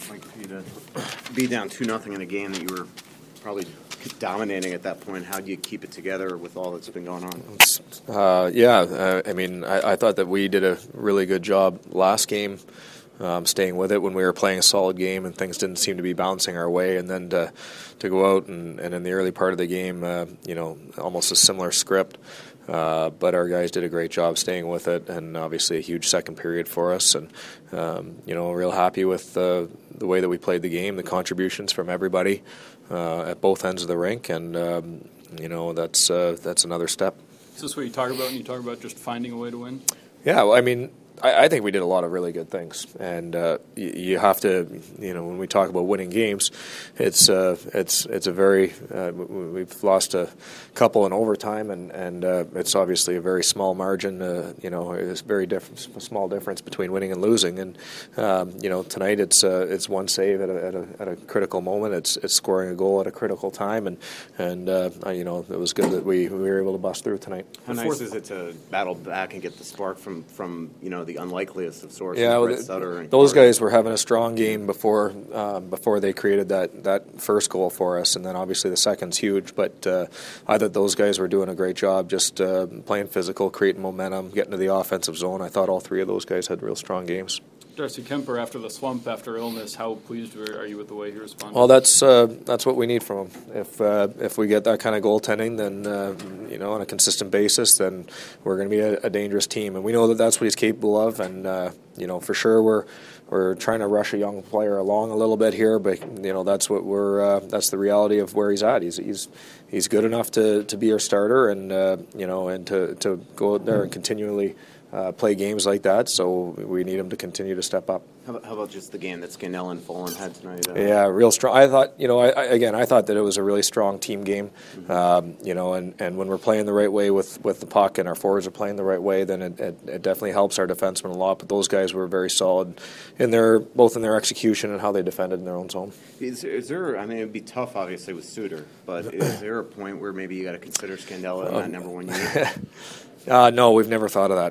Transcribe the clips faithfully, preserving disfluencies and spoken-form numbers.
Like for you to be down two nothing in a game that you were probably dominating at that point, how do you keep it together with all that's been going on? Uh, yeah, uh, I mean, I, I thought that we did a really good job last game, um, staying with it when we were playing a solid game and things didn't seem to be bouncing our way. And then to, to go out and, and in the early part of the game, uh, you know, almost a similar script. Uh, but our guys did a great job staying with it, and obviously a huge second period for us. And um, you know, real happy with uh, the way that we played the game, the contributions from everybody uh, at both ends of the rink, and um, you know, that's uh, that's another step. Is this what you talk about when you talk about just finding a way to win? Yeah, well, I mean, I, I think we did a lot of really good things, and uh, you, you have to, you know, when we talk about winning games, it's uh, it's it's a very uh, we've lost a couple in overtime, and and uh, it's obviously a very small margin. Uh, you know, it's very different, a small difference between winning and losing, and um, you know, tonight it's uh, it's one save at a, at a at a critical moment. It's it's scoring a goal at a critical time, and and uh, you know, it was good that we, we were able to bust through tonight. How nice is it to battle back and get the spark from from you know the unlikeliest of sources? Yeah, Brett Sutter and those Corey. guys were having a strong game before um, before they created that, that first goal for us, and then obviously the second's huge. But uh, I thought those guys were doing a great job, just uh, playing physical, creating momentum, getting to the offensive zone. I thought all three of those guys had real strong games. Darcy Kemper, after the slump, after illness, how pleased are you with the way he responded? Well, that's uh, that's what we need from him. If uh, if we get that kind of goaltending, then uh, you know, on a consistent basis, then we're going to be a, a dangerous team, and we know that that's what he's capable of. And uh, you know, for sure, we're we're trying to rush a young player along a little bit here, but you know, that's what we're uh, that's the reality of where he's at. He's he's he's good enough to, to be our starter, and uh, you know, and to, to go out there and continually Uh, play games like that, so we need him to continue to step up. How about, how about just the game that Scannell and Fulham had tonight? Uh, Yeah, real strong. I thought, you know, I, I, again, I thought that it was a really strong team game. Mm-hmm. Um, you know, and, and when we're playing the right way with, with the puck and our forwards are playing the right way, then it, it, it definitely helps our defensemen a lot. But those guys were very solid in their both in their execution and how they defended in their own zone. Is, is there? I mean, it'd be tough, obviously, with Suter, but is there a point where maybe you got to consider Scandella in that number one unit? Uh, no, we've never thought of that.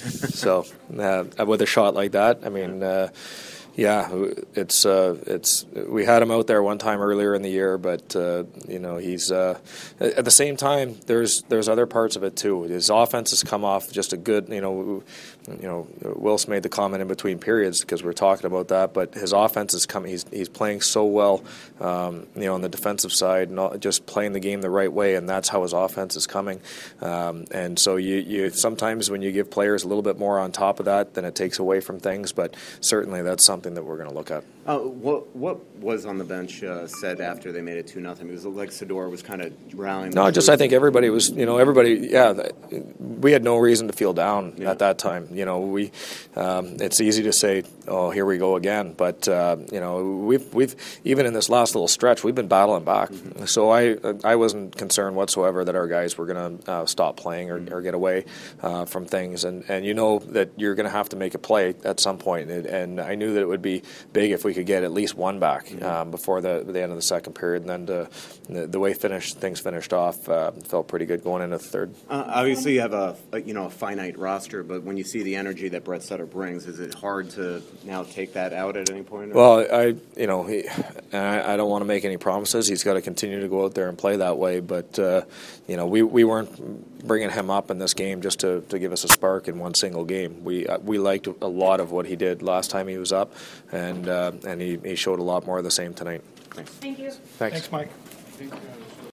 So uh, with a shot like that, I mean, uh, yeah, it's uh, it's we had him out there one time earlier in the year, but uh, you know, he's uh, at the same time there's there's other parts of it too. His offense has come off just a good, you know, you know, Wills made the comment in between periods because we're talking about that, but his offense is coming. He's he's playing so well, um, you know, on the defensive side, not just playing the game the right way, and that's how his offense is coming. Um, and so you you sometimes when you give players a little bit more on top of that, then it takes away from things. But certainly that's something that we're going to look at. Uh, what what was on the bench uh, said after they made it two nothing? It was like Sador was kind of rallying. No, just I think everybody was, you know, everybody. Yeah, we had no reason to feel down yeah. at that time. You know, we um, it's easy to say, oh, here we go again, but uh, you know, we've we've even in this last little stretch, we've been battling back. Mm-hmm. So I I wasn't concerned whatsoever that our guys were going to uh, stop playing or, mm-hmm. or get away uh, from things, and and you know that you're going to have to make a play at some point, and, and I knew that it would be big if we could get at least one back mm-hmm. um, before the the end of the second period, and then to, the, the way finished things finished off uh, felt pretty good going into the third. Uh, obviously, you have a, a you know a finite roster, but when you see the energy that Brett Sutter brings, is it hard to now take that out at any point? Or? Well, I you know he, I, I don't want to make any promises. He's got to continue to go out there and play that way, but uh, you know we, we weren't bringing him up in this game just to, to give us a spark in one single game. We uh, we liked a lot of what he did last time he was up, and uh, and he, he showed a lot more of the same tonight. Thanks. Thank you. Thanks. Thanks, Mike.